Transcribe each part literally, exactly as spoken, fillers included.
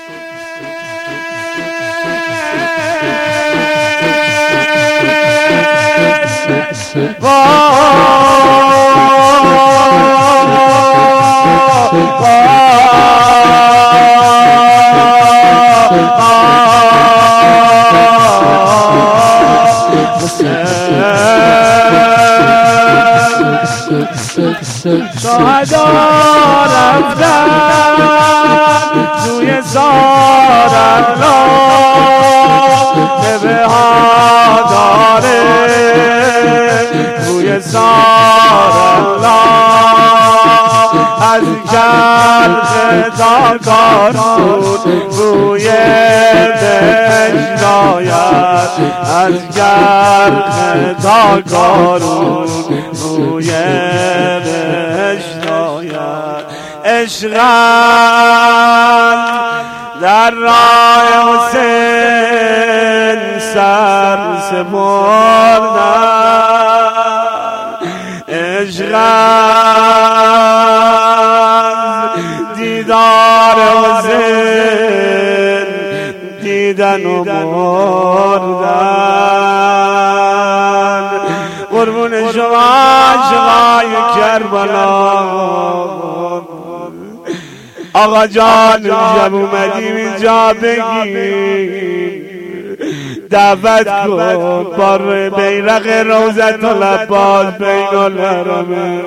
شهدا رفتن توی زارالله به ها داره توی زارالله از گرد داگارون روی دشت آید از گرد داگارون روی دشت آید عشقم در راه حسین سر سپردم عشقم دیدار حسین دیدن و مردن قربون شما عاشقای کربلا آقا جان شب اومدیم اینجا بگیم دعوت کن با بیرق روزت العباس بین الحرمین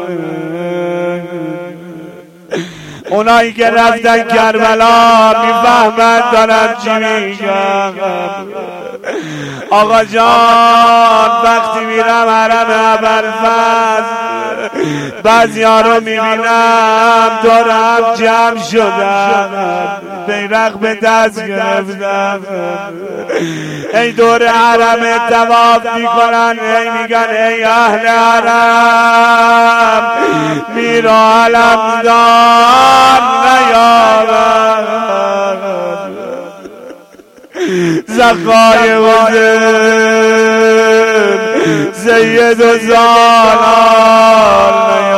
اونایی که رفتن کربلا میفهمن دارن چی میگم آقا جان وقتی میرم حرم ابوالفضل بعضی ها رو میبینم دارم جمع شدم بیرق به دست گرفتم ای دور حرم طواف میکنن ای میگن ای اهل حرم میرا علم دار نیارم زخای حسین سید و زالار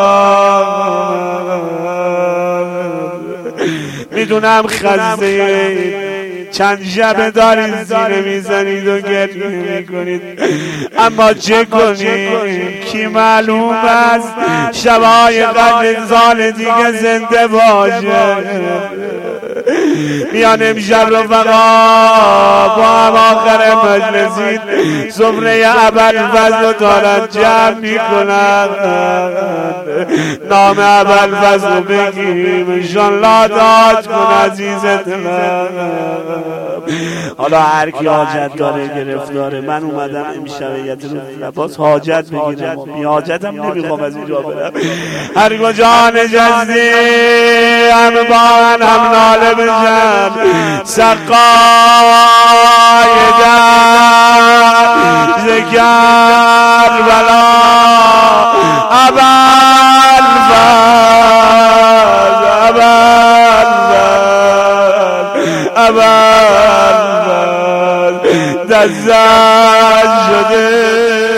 میدونم خسته چند شب دارید زینه میزنید و گریه میکنید اما چه کنید کی معلوم است شبای قدر سال دیگه زنده باشه میان امشب رفقا با هم آخر مجلسید سفره ابوالفضل رو دارن جمع میکنن نام ابوالفضل رو بگیم انشالله داد کن عزیزت من حالا هر کی حاجت داره گرفتاره من اومدم امشب یتیم لباس حاجت بگیرم بی حاجتم نمیخوام از اینجا برم هر کجا نشستی هم با هم هم ناله بشن سقای در ذکر بلا ابوالفضل ابوالفضل ابوالفضل دست شده